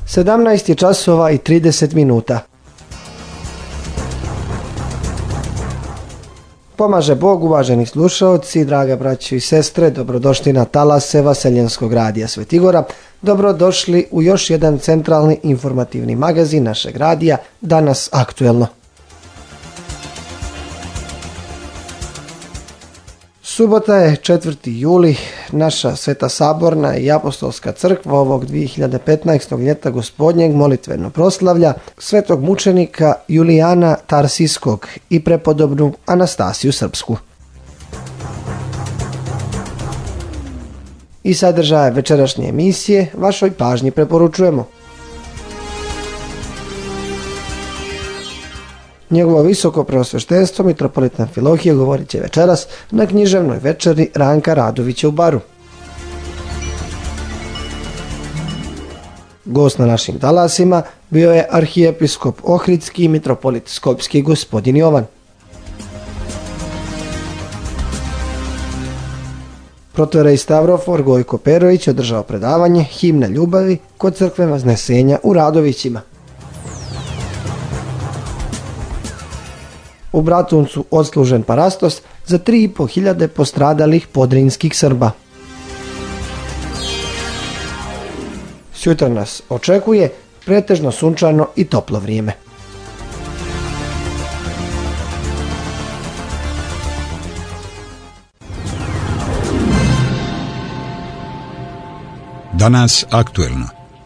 17 je časova i 30 minuta. Pomaže Bog, uvaženi slušaoci, draga braćo i sestre, dobrodošli na talase Vaseljenskog radija Svetigora. Dobrodošli u još jedan centralni informativni magazin našeg radija, danas aktuelno. Subota je 4. juli, naša Sveta Saborna i Apostolska crkva ovog 2015. ljeta gospodnjeg molitveno proslavlja svetog mučenika Julijana Tarsijskog i prepodobnu Anastasiju Srpsku. I sadržaje večerašnje emisije vašoj pažnji preporučujemo. Njegovo visoko preosveštenstvo mitropolit Amfilohije govorit će večeras na književnoj večeri Ranka Radovića u Baru. Gost na našim talasima bio je arhijepiskop Ohridski i mitropolit Skopski gospodin Jovan. Protorej Stavrofor Gojko Perović održao predavanje Himna ljubavi kod crkve Vaznesenja u Radovićima. U Bratuncu odslužen parastos za 3.500 postradalih podrinskih Srba. Sutra nas očekuje pretežno sunčano i toplo vrijeme. Danas aktuelno.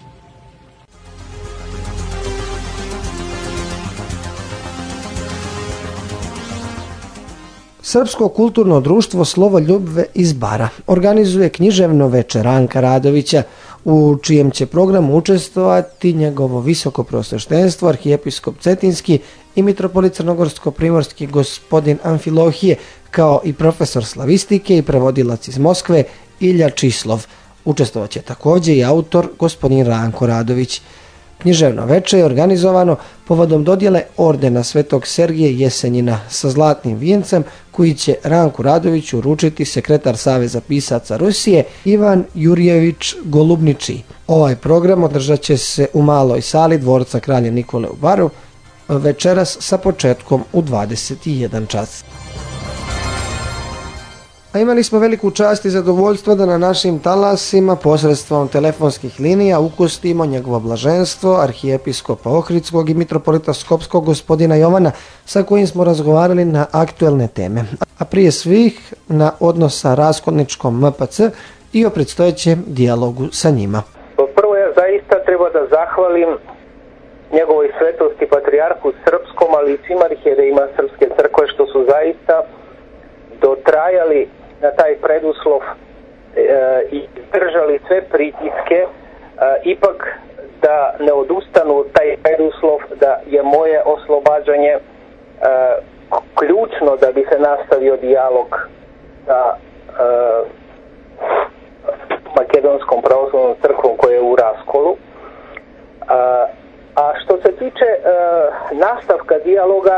Srpsko kulturno društvo Slovoljubve iz Bara organizuje književno večer Ranka Radovića, u čijem će programu učestvovati njegovo visoko preosveštenstvo arhijepiskop Cetinski i mitropolit Crnogorsko-primorski gospodin Amfilohije, kao i profesor slavistike i prevodilac iz Moskve Ilja Čislov. Učestvovat će također i autor gospodin Ranko Radović. Književno večer je organizovano povodom dodjele ordena Svetog Sergija Jesenjina sa zlatnim vijencem koji će Ranku Radoviću uručiti sekretar Saveza pisaca Rusije Ivan Jurjević Golubniči. Ovaj program održat će se u maloj sali dvorca Kralja Nikole u Baru večeras sa početkom u 21 čas. A imali smo veliku čast i zadovoljstvo da na našim talasima posredstvom telefonskih linija ukustimo njegovo blaženstvo arhijepiskopa Ohridskog i mitropolita Skopskog gospodina Jovana, sa kojim smo razgovarali na aktuelne teme, a prije svih na odnos sa raskolničkom MPC i o predstojećem dijalogu sa njima. Prvo ja zaista treba da zahvalim njegovoj svetosti patrijarhu srpskom, ali i svim arhijerejima Srpske crkve što su zaista dotrajali na taj preduslov i držali sve pritiske, ipak da ne odustanu od taj preduslov, da je moje oslobađanje ključno da bi se nastavio dijalog sa Makedonskom pravoslavnom crkvom koja je u raskolu. A što se tiče nastavka dijaloga,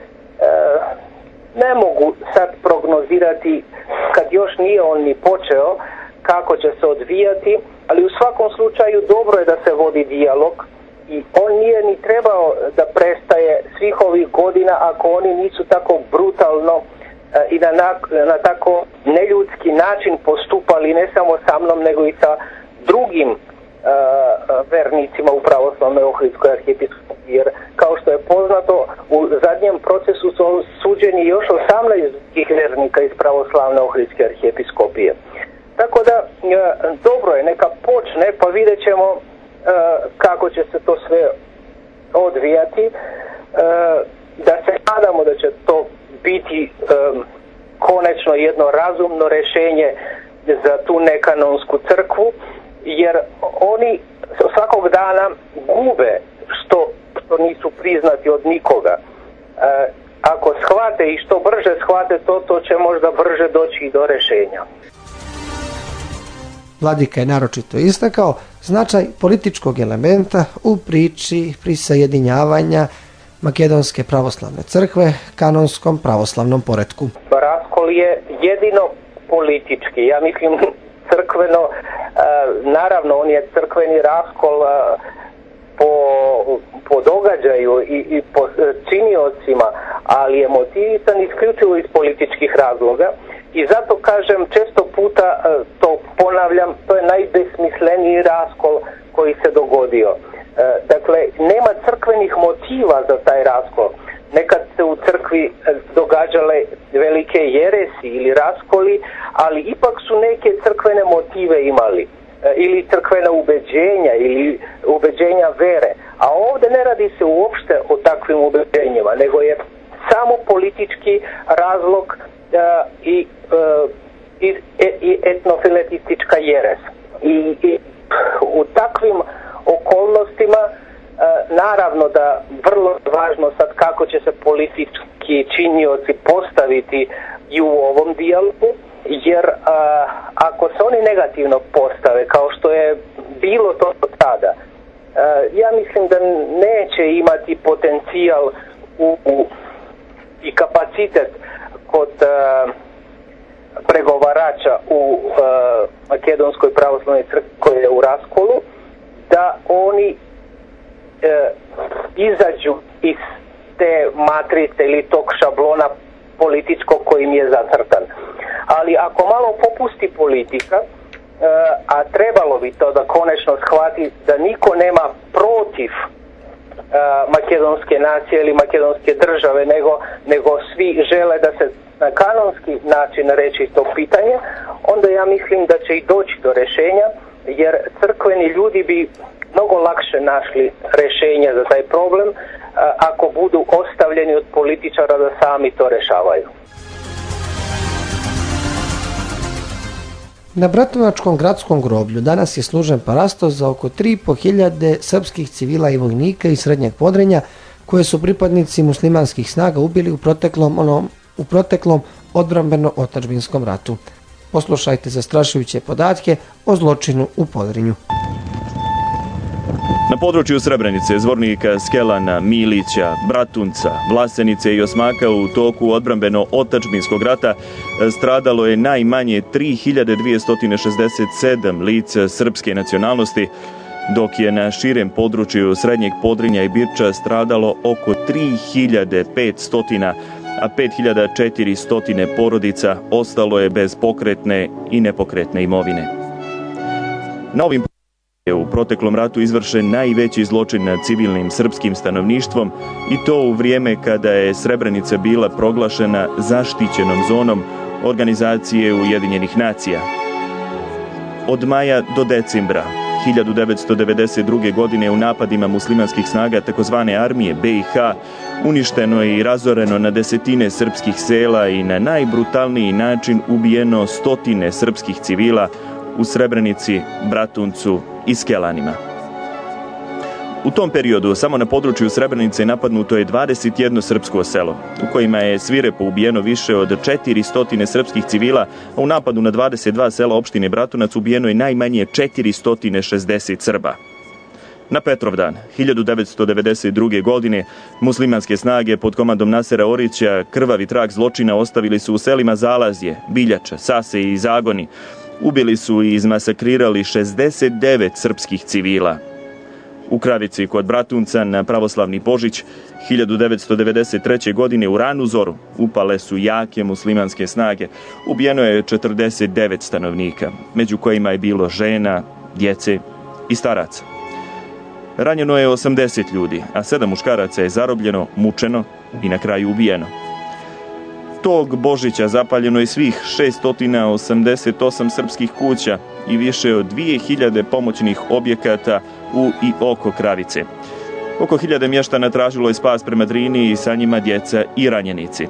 ne mogu sad prognozirati, kad još nije on ni počeo, kako će se odvijati, ali u svakom slučaju dobro je da se vodi dijalog i on nije ni trebao da prestaje svih ovih godina ako oni nisu tako brutalno i na tako neljudski način postupali ne samo sa mnom nego i sa drugim vernicima u pravoslavnoj Ohridskoj arhijepiskopiji, jer kao što je poznato u zadnjem procesu su suđeni još 18 vernika iz pravoslavne Ohridske arhijepiskopije. Tako da dobro je, neka počne pa vidjet ćemo kako će se to sve odvijati, da se nadamo da će to biti konačno jedno razumno rješenje za tu nekanonsku crkvu, jer oni svakog dana gube što nisu priznati od nikoga. Ako shvate i što brže shvate to će možda brže doći i do rješenja. Vladika je naročito istakao značaj političkog elementa u priči prisajedinjavanja Makedonske pravoslavne crkve kanonskom pravoslavnom poretku. Raskol je jedino politički, ja mislim crkveno, naravno on je crkveni raskol po događaju i po činiocima, ali je motivisan isključivo iz političkih razloga i zato kažem, često puta to ponavljam, to je najbesmisleniji raskol koji se dogodio. Dakle, nema crkvenih motiva za taj raskol. Nekad se u crkvi događale velike jeresi ili raskoli, ali ipak su neke crkvene motive imali ili crkvena ubeđenja ili ubeđenja vere. A ovdje ne radi se uopšte o takvim ubeđenjima, nego je samo politički razlog i etnofiletistička jeres. I u takvim okolnostima naravno da vrlo važno sad kako će se politički činioci postaviti i u ovom dijalogu, jer ako se oni negativno postave kao što je bilo to do tada, ja mislim da neće imati potencijal i kapacitet kod pregovarača u Makedonskoj pravoslavnoj crkvi koja je u raskolu, da oni izađu iz te matrice ili tog šablona političkog kojim je zacrtan. Ali ako malo popusti politika, a trebalo bi to da konečno shvati da niko nema protiv makedonske nacije ili makedonske države, nego svi žele da se na kanonski način reši to pitanje, onda ja mislim da će i doći do rješenja, jer crkveni ljudi bi mnogo lakše našli rješenje za taj problem ako budu ostavljeni od političara da sami to rješavaju. Na Bratunačkom gradskom groblju danas je služen parastos za oko 3.500 srpskih civila i vojnika iz Srednjeg Podrinja koje su pripadnici muslimanskih snaga ubili u proteklom odbrambeno-otadžbinskom ratu. Poslušajte zastrašujuće podatke o zločinu u Podrinju. Na području Srebrenice, Zvornika, Skelana, Milića, Bratunca, Vlasenice i Osmaka u toku odbrambeno-otadžbinskog rata stradalo je najmanje 3267 lica srpske nacionalnosti, dok je na širem području Srednjeg Podrinja i Birča stradalo oko 3500, a 5400 porodica ostalo je bez pokretne i nepokretne imovine. Na ovim je u proteklom ratu izvršen najveći zločin nad civilnim srpskim stanovništvom i to u vrijeme kada je Srebrenica bila proglašena zaštićenom zonom Organizacije Ujedinjenih nacija. Od maja do decembra 1992. godine u napadima muslimanskih snaga takozvane armije BiH uništeno je i razoreno na desetine srpskih sela i na najbrutalniji način ubijeno stotine srpskih civila u Srebrenici, Bratuncu i Skelanima. U tom periodu samo na području Srebrenice napadnuto je 21 srpsko selo, u kojima je svirepo ubijeno više od 400 srpskih civila, a u napadu na 22 sela opštine Bratunac ubijeno je najmanje 460 Srba. Na Petrovdan 1992. godine muslimanske snage pod komandom Nasera Orića krvavi trag zločina ostavili su u selima Zalazje, Biljača, Sase i Zagoni. Ubili su i izmasakrirali 69 srpskih civila. U Kravici kod Bratunca na pravoslavni Božić 1993. godine u ranu zoru upale su jake muslimanske snage. Ubijeno je 49 stanovnika, među kojima je bilo žena, djece i staraca. Ranjeno je 80 ljudi, a 7 muškaraca je zarobljeno, mučeno i na kraju ubijeno. Tog Božića zapaljeno je svih 688 srpskih kuća i više od 2000 pomoćnih objekata u i oko Kravice. Oko 1000 mještana tražilo je spas prema Drini i sa njima djeca i ranjenici.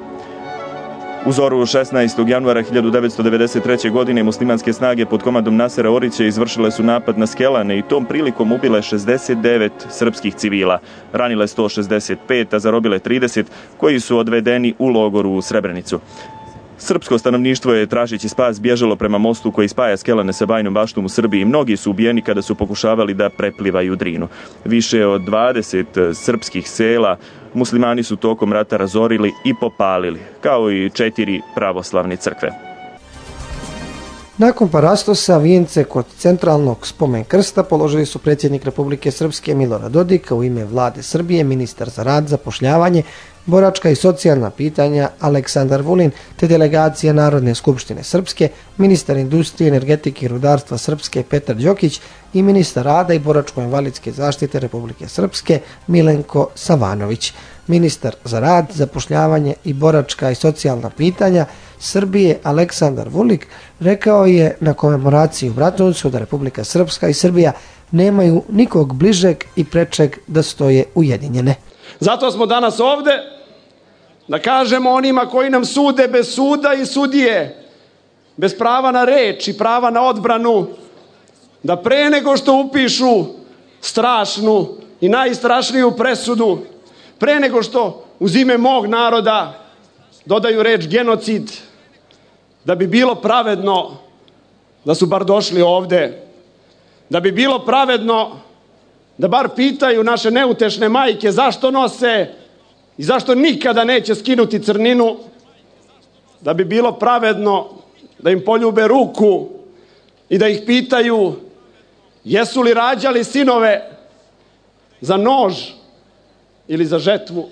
U zoru 16. januara 1993. godine muslimanske snage pod komandom Nasera Orića izvršile su napad na Skelane i tom prilikom ubile 69 srpskih civila, ranile 165, a zarobile 30, koji su odvedeni u logoru u Srebrenicu. Srpsko stanovništvo je, tražeći spas, bježalo prema mostu koji spaja Skelane sa Bajnom Baštom u Srbiji. Mnogi su ubijeni kada su pokušavali da preplivaju Drinu. Više od 20 srpskih sela muslimani su tokom rata razorili i popalili, kao i 4 pravoslavne crkve. Nakon parastosa vijence kod centralnog spomen krsta položili su predsjednik Republike Srpske Milorad Dodik, u ime Vlade Srbije ministar za rad, zapošljavanje, boračka i socijalna pitanja Aleksandar Vulin, te delegacija Narodne skupštine Srpske, ministar industrije, energetike i rudarstva Srpske Petar Đokić i ministar rada i boračko-invalidske zaštite Republike Srpske Milenko Savanović. Ministar za rad, zapošljavanje i boračka i socijalna pitanja Srbije Aleksandar Vulin rekao je na komemoraciji u Bratuncu da Republika Srpska i Srbija nemaju nikog bližeg i prečeg da stoje ujedinjene. Zato smo danas ovde da kažemo onima koji nam sude bez suda i sudije, bez prava na reč i prava na odbranu, da pre nego što upišu strašnu i najstrašniju presudu, pre nego što uz ime mog naroda dodaju reč genocid, da bi bilo pravedno da su bar došli ovde, da bi bilo pravedno da bar pitaju naše neutešne majke zašto nose i zašto nikada neće skinuti crninu, da bi bilo pravedno da im poljube ruku i da ih pitaju jesu li rađali sinove za nož ili za žetvu.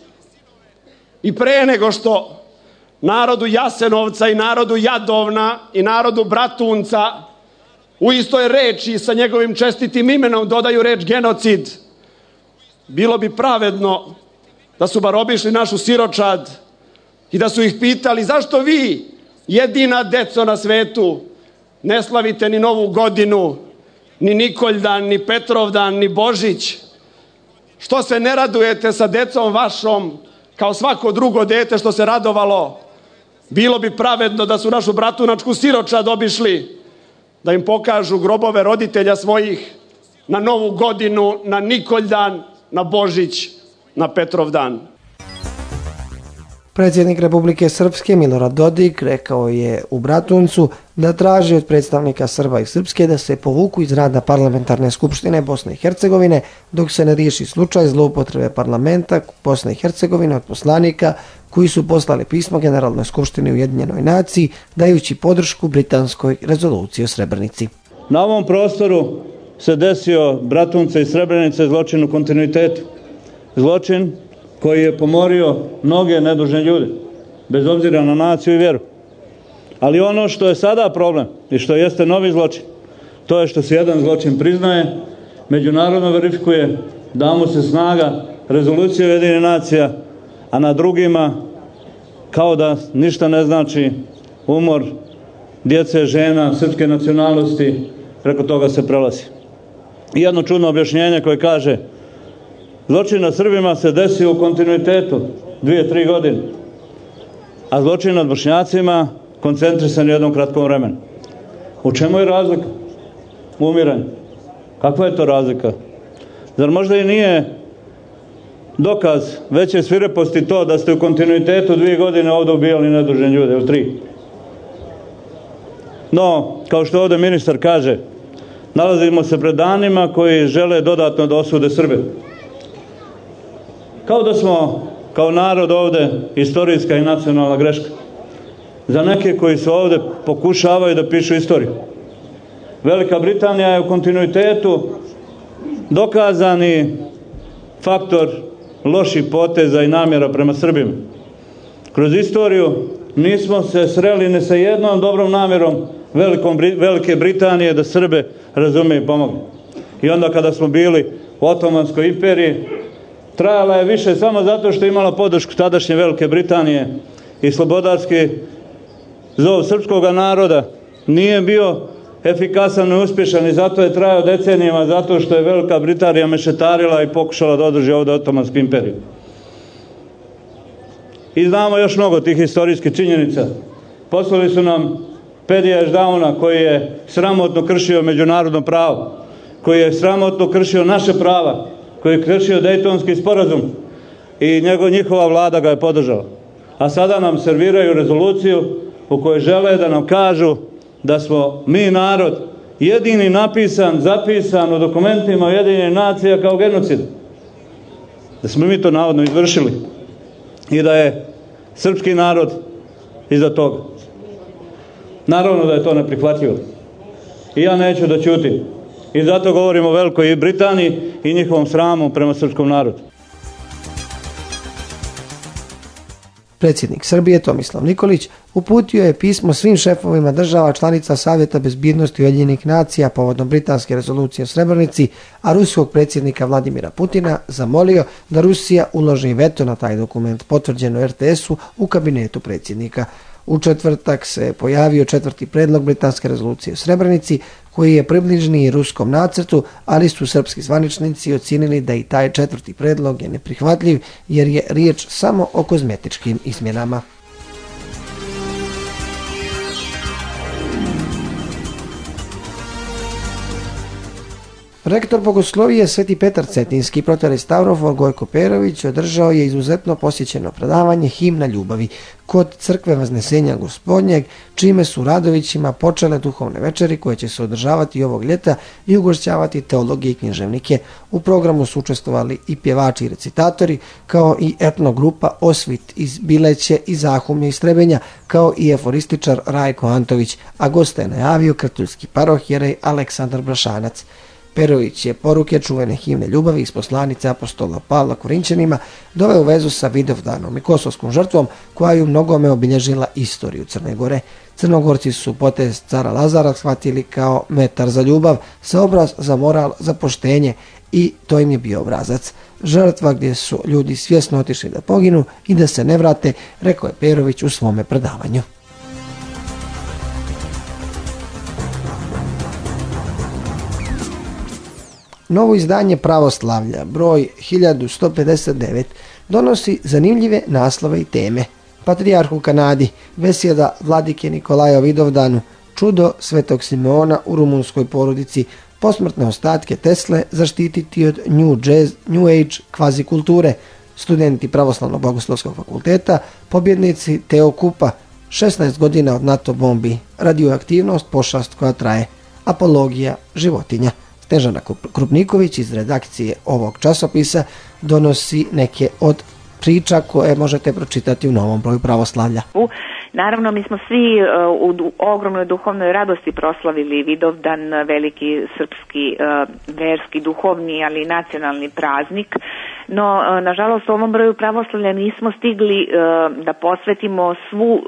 I pre nego što narodu Jasenovca i narodu Jadovna i narodu Bratunca u istoj reči sa njegovim čestitim imenom dodaju reč genocid, bilo bi pravedno da su bar obišli našu siročad i da su ih pitali zašto vi, jedina deco na svetu, ne slavite ni Novu godinu, ni Nikoljdan, ni Petrovdan, ni Božić. Što se ne radujete sa decom vašom kao svako drugo dete što se radovalo? Bilo bi pravedno da su našu bratunačku siročad obišli, da im pokažu grobove roditelja svojih na Novu godinu, na Nikoljdan, na Božić, na Petrovdan. Predsjednik Republike Srpske Milorad Dodik rekao je u Bratuncu da traži od predstavnika Srba i Srpske da se povuku iz rada Parlamentarne skupštine Bosne i Hercegovine dok se ne riješi slučaj zloupotrebe parlamenta Bosne i Hercegovine od poslanika koji su poslali pismo Generalnoj skupštini Ujedinjenoj naciji dajući podršku britanskoj rezoluciji o Srebrenici. Na ovom prostoru se desio Bratunca i Srebrenice zločin u kontinuitetu. Zločin koji je pomorio mnoge nedužne ljude, bez obzira na naciju i vjeru. Ali ono što je sada problem i što jeste novi zločin, to je što se jedan zločin priznaje, međunarodno verifikuje, da mu se snaga rezolucije Ujedinjenih nacija, a na drugima kao da ništa ne znači umor djece, žena, srpske nacionalnosti, preko toga se prelazi. I jedno čudno objašnjenje koje kaže zločin nad Srbima se desio u kontinuitetu 2-3 godine, a zločin nad Bošnjacima koncentrisan u jednom kratkom vremenu. U čemu je razlika? U umiranju. Kakva je to razlika? Zar možda i nije dokaz veće svireposti to da ste u kontinuitetu 2 godine ovdje ubijali nedužne ljude, ili 3? No, kao što ovdje ministar kaže, nalazimo se pred danima koji žele dodatno da osude Srbe. Kao da smo kao narod ovdje istorijska i nacionalna greška. Za neke koji su ovdje pokušavaju da pišu istoriju. Velika Britanija je u kontinuitetu dokazani faktor loših poteza i namjera prema Srbima. Kroz istoriju nismo se sreli ni sa jednom dobrom namjerom Velike Britanije da Srbe razume i pomogne. I onda kada smo bili u Otomanskoj imperiji, trajala je više samo zato što je imala podršku tadašnje Velike Britanije i slobodarski zov srpskog naroda nije bio efikasan i uspješan i zato je trajao decenijama, zato što je Velika Britanija mešetarila i pokušala da održi ovdje Otomansku imperiju. I znamo još mnogo tih historijskih činjenica. Poslali su nam Pedija Ešdauna koji je sramotno kršio međunarodno pravo, koji je sramotno kršio naše prava, koji je kršio Dejtonski sporazum i njihova vlada ga je podržala. A sada nam serviraju rezoluciju u kojoj žele da nam kažu da smo mi narod jedini zapisan u dokumentima Ujedinjenih nacija kao genocid. Da smo mi to navodno izvršili i da je srpski narod iza toga. Naravno da je to neprihvatljivo. I ja neću da ćutim. I zato govorim o Velikoj Britaniji i njihovom sramu prema srpskom narodu. Predsjednik Srbije Tomislav Nikolić uputio je pismo svim šefovima država članica Savjeta bezbjednosti Ujedinjenih nacija povodom britanske rezolucije o Srebrenici, a ruskog predsjednika Vladimira Putina zamolio da Rusija uloži veto na taj dokument potvrđeno RTS-u u kabinetu predsjednika. U četvrtak se pojavio četvrti predlog britanske rezolucije o Srebrenici, koji je približniji ruskom nacrtu, ali su srpski zvaničnici ocijenili da i taj četvrti predlog je neprihvatljiv jer je riječ samo o kozmetičkim izmjenama. Rektor Bogoslovije Sveti Petar Cetinski proterestaurofon Gojko Perović održao je izuzetno posjećeno predavanje Himna ljubavi kod crkve Vaznesenja Gospodnjeg, čime su Radovićima počele duhovne večeri koje će se održavati ovog ljeta i ugošćavati teologije i književnike. U programu su učestvovali i pjevači i recitatori, kao i etnogrupa Osvit iz Bileće i Zahumlja iz Trebenja, kao i eforističar Rajko Antović, a goste je najavio krtuljski parohjerej Aleksandar Brašanac. Perović je poruke čuvene himne ljubavi iz poslanice apostola Pavla Korinćanima doveo u vezu sa Vidovdanom i kosovskom žrtvom koja je u mnogome obilježila istoriju Crne Gore. Crnogorci su potez cara Lazara shvatili kao metar za ljubav, saobraz za moral, za poštenje i to im je bio obrazac. Žrtva gdje su ljudi svjesno otišli da poginu i da se ne vrate, rekao je Perović u svome predavanju. Novo izdanje Pravoslavlja, broj 1159, donosi zanimljive naslove i teme. Patrijarh u Kanadi, besjeda vladike Nikolaja o Vidovdanu, čudo Svetog Simeona u rumunskoj porodici, posmrtne ostatke Tesle zaštititi od New Age kvazi kulture, studenti Pravoslavno-bogoslovskog fakulteta, pobjednici Teokupa, 16 godina od NATO bombi, radioaktivnost, pošast koja traje, apologija životinja. Snežana Krupniković iz redakcije ovog časopisa donosi neke od priča koje možete pročitati u novom broju Pravoslavlja. Naravno, mi smo svi u ogromnoj duhovnoj radosti proslavili Vidovdan, veliki srpski verski, duhovni, ali i nacionalni praznik. No, nažalost, u ovom broju Pravoslavlja nismo stigli da posvetimo svu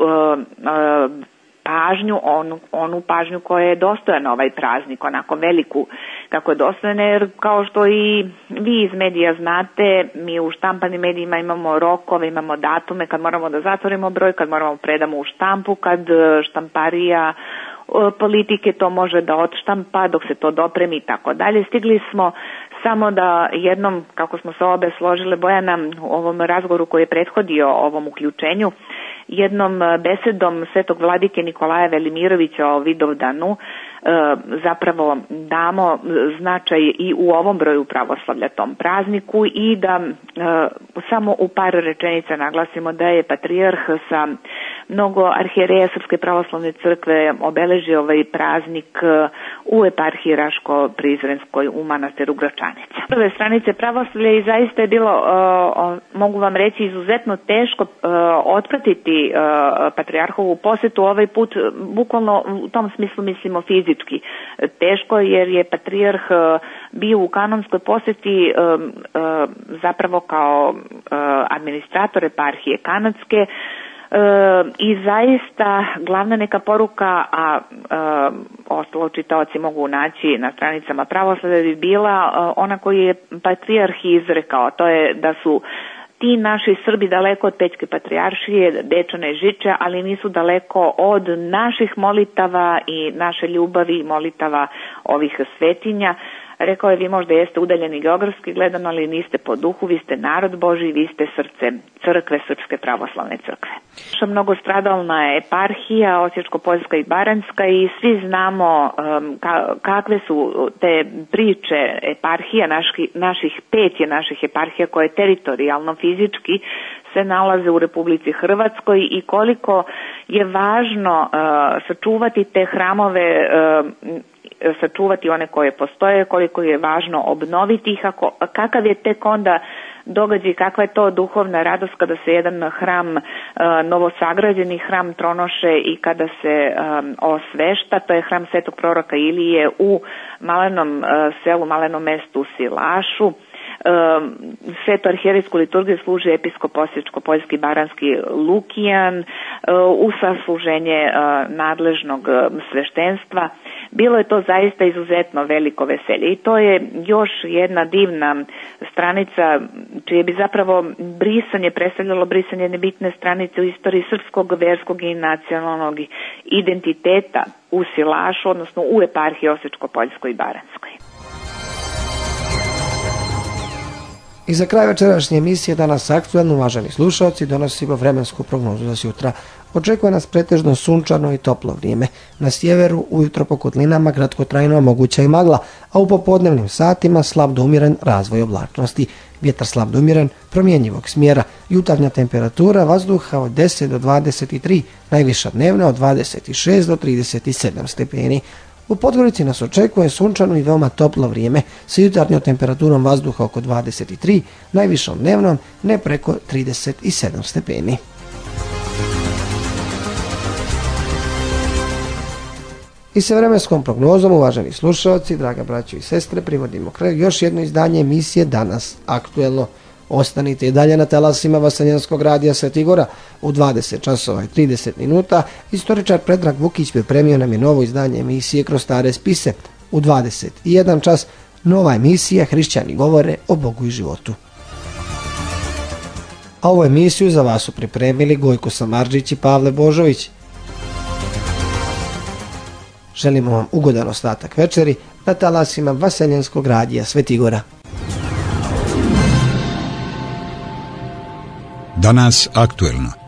pažnju, onu pažnju koja je dostojna ovaj praznik, onako veliku kako je dostojna, jer kao što i vi iz medija znate, mi u štampanim medijima imamo rokove, imamo datume kad moramo da zatvorimo broj, kad moramo predamo u štampu, kad štamparija politike to može da odštampa dok se to dopremi i tako dalje. Stigli smo samo da jednom, kako smo se obe složile, Bojana, u ovom razgovoru koji je prethodio ovom uključenju, jednom besedom svetog vladike Nikolaja Velimirovića o Vidovdanu zapravo damo značaj i u ovom broju Pravoslavlja tom prazniku i da samo u par rečenica naglasimo da je patrijarh sa mnogo arhijereja Srpske pravoslavne crkve obeležio ovaj praznik u eparhiji Raško-Prizrenskoj u manastiru Gračanica. Prve stranice Pravoslavlja i zaista je bilo, mogu vam reći, izuzetno teško otpratiti patrijarhovu posjetu ovaj put, bukvalno u tom smislu mislimo fizički teško, jer je patrijarh bio u kanonskoj posjeti zapravo kao administrator eparhije kanadske. I zaista glavna neka poruka, a ostalo čitaoci mogu naći na stranicama Pravoslavlja, bi bila ona koju je patrijarh izrekao, to je da su ti naši Srbi daleko od Pećke patrijaršije, Dečane i Žiče, ali nisu daleko od naših molitava i naše ljubavi i molitava ovih svetinja. Rekao je, vi možda jeste udaljeni geografski gledano, ali niste po duhu, vi ste narod Božji, vi ste srce crkve, Srpske pravoslavne crkve. Mnogo stradalna eparhija, Osječko-Poljska i Baranjska, i svi znamo kakve su te priče eparhija, naših 5 je naših eparhija koje teritorijalno, fizički se nalaze u Republici Hrvatskoj i koliko je važno sačuvati te hramove, sačuvati one koje postoje, koliko je važno obnoviti ih, kakav je tek onda događaj, kakva je to duhovna radost kada se jedan hram, novosagrađeni hram Tronoše i kada se osvešta, to je hram Svetog proroka Ilije u malenom selu, malenom mestu Silašu. Svetu arhijerejsku liturgiju služi episkop Osječko-Poljski Baranski Lukijan u sasluženje nadležnog sveštenstva. Bilo je to zaista izuzetno veliko veselje i to je još jedna divna stranica čije bi zapravo brisanje predstavljalo brisanje nebitne stranice u istoriji srpskog, verskog i nacionalnog identiteta u Silašu, odnosno u eparhiji Osječko-Poljskoj i Baranskoj. I za kraj večerašnje emisije Danas aktuelno, uvaženi slušalci, donosimo vremensku prognozu za sutra. Očekuje nas pretežno sunčano i toplo vrijeme. Na sjeveru ujutro po kotlinama kratkotrajno moguća i magla, a u popodnevnim satima slab do umjeren razvoj oblačnosti. Vjetar slab do umjeren promjenjivog smjera. Jutarnja temperatura vazduha od 10 do 23, najviša dnevna od 26 do 37 stepeni. U Podgorici nas očekuje sunčano i veoma toplo vrijeme sa jutarnjom temperaturom vazduha oko 23, najvišom dnevnom ne preko 37 stepeni. I sa vremenskom prognozom, uvaženi slušalci, draga braćo i sestre, privodimo kraju još jedno izdanje emisije Danas aktuelno. Ostanite i dalje na talasima Vaseljenskog radija Svetigora. U 20 časova i 30 minuta istoričar Predrag Vukić pripremio nam je novo izdanje emisije Kroz stare spise. U 21 čas nova emisija Hrišćani govore o Bogu i životu. A ovu emisiju za vas su pripremili Gojko Samardžić i Pavle Božović. Želimo vam ugodan ostatak večeri na talasima Vaseljenskog radija Svetigora. Danas aktuelno.